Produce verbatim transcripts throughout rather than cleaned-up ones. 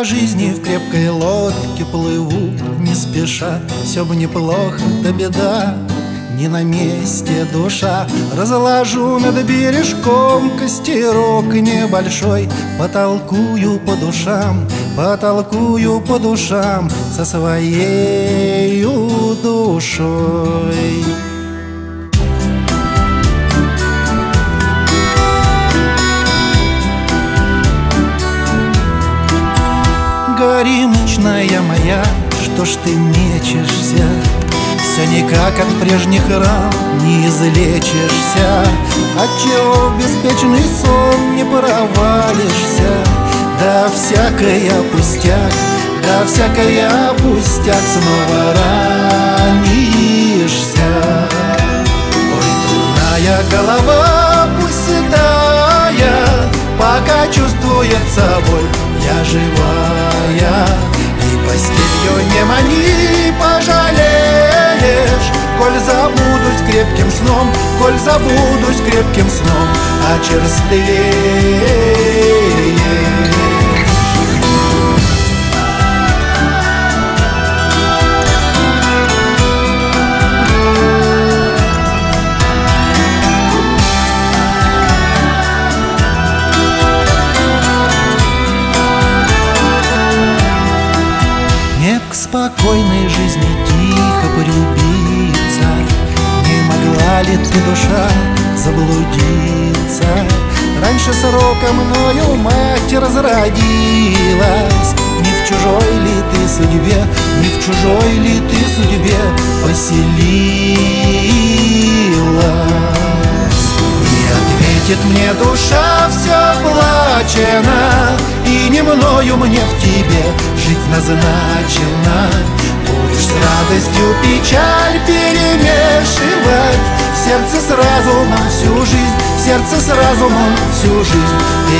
по жизни в крепкой лодке плыву, не спеша, все бы неплохо, да беда, не на месте душа. Разложу над бережком костерок небольшой, потолкую по душам, потолкую по душам со своей душой. Горемычная моя, что ж ты мечешься? Все никак от прежних ран не излечишься. Отчего в беспечный сон не провалишься? Да всякая пустяк, да всякая пустяк, снова ранишься. Ой, дурная голова, пусть седая, пока чувствует собой я живая. И постелью не мани, пожалеешь, коль забудусь крепким сном, коль забудусь крепким сном, очерствеешь. К спокойной жизни тихо полюбиться, не могла ли ты, душа, заблудиться? Раньше срока мною мать разродилась. Не в чужой ли ты судьбе, не в чужой ли ты судьбе поселилась? И ответит мне душа все плачена, и не мною мне в тебе жить назначено. Будешь с радостью печаль перемешивать, в сердце с разумом всю жизнь, в сердце с разумом всю жизнь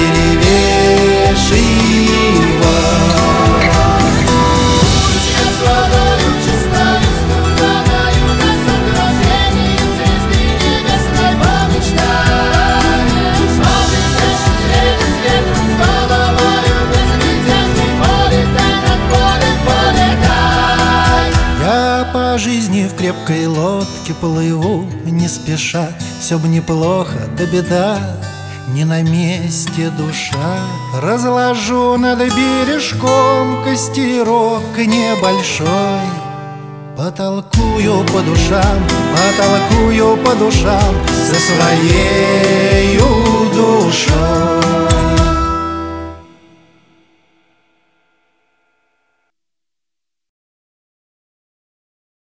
перевешивать. По жизни в крепкой лодке плыву, не спеша, все бы неплохо, да беда, не на месте душа. Разложу над бережком костерок небольшой, потолкую по душам, потолкую по душам со своей душой.